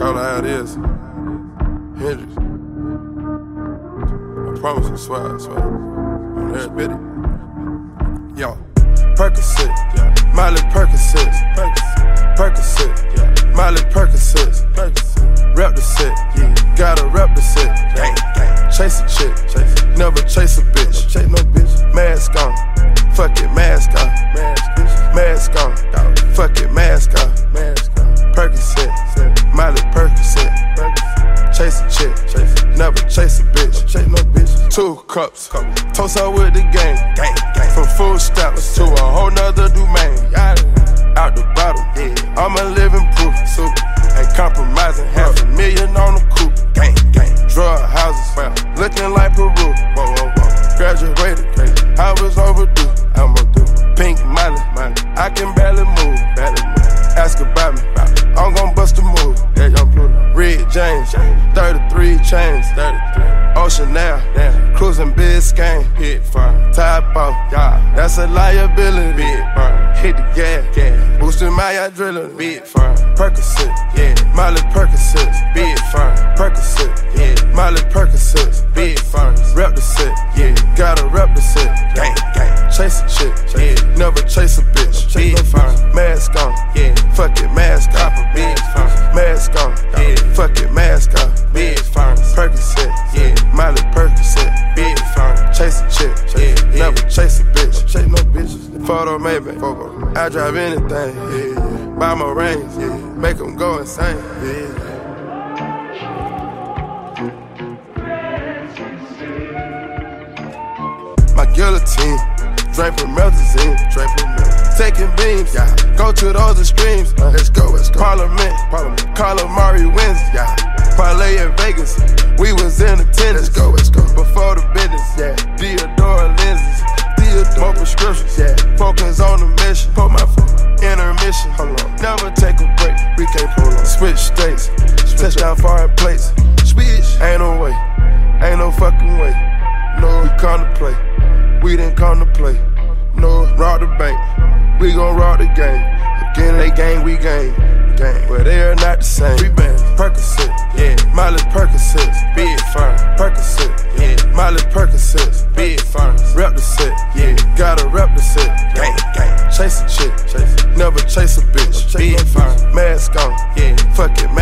Call it how it is. Hendrix. I promise you, swear. On every bit. Yo, Percocet, yeah. Miley Percocet, yeah. Miley Percocet, rep the set, yeah. Gotta rep the set, gang. Chase a chick, never chase a bitch. Chase no bitch. Mask on, fuck it, mask on. Mask on, fuck it, mask on. Percocet, Miley Percocet. Chase a chick, never chase a bitch. Chase no bitch. 2 cups, toast out with the gang. From food stamps to a whole nother domain. Out the bottle, I'm a living proof. Ain't compromising, $500,000 on the coupe. Drug houses, looking like Peru. Graduated, I was overdue. Pink Miley, I can barely move. Ask about me, I'm gon' bust a move. Red James, 33 chains. Ocean now, cruising Biscayne. Top off, that's a liability. Hit the gas, boosting my adrenaline. Percocet, Miley Percocet, Percocet, Miley Percocet, rep the set, gotta rep the set. Chase a chick, never chase a bitch. Mask on, fuck it, mask on. Mask on, fuck it, mask on. Percocet, Miley Percocet, chase a chick, never chase a bitch. Chase no bitches. Photo maybe, I drive anything. Buy my range, make them go insane. My guillotine, draped from Melazine, taking beams, go to those extremes. Let's go. Parliament, Calamari wins, parlay in Vegas, we was in attendance. Let's go. Before the business, Theodore lenses, more prescriptions, focus on the mission. Put my intermission, never take a break. We can't pull on. Switch states, touchdown foreign plates. Ain't no way, ain't no fucking way. No, we come to play. We didn't come to play. No, rob the bank. We gon' rob the game. Again, they gang, we gang. But they are not the same. Percocet, Miley Percocet, big firm. Percocet, Miley Percocet, big firm. Rep the set, gotta rep the set. Chase a chick, never chase a bitch. Big firm. Mask on, fuck it,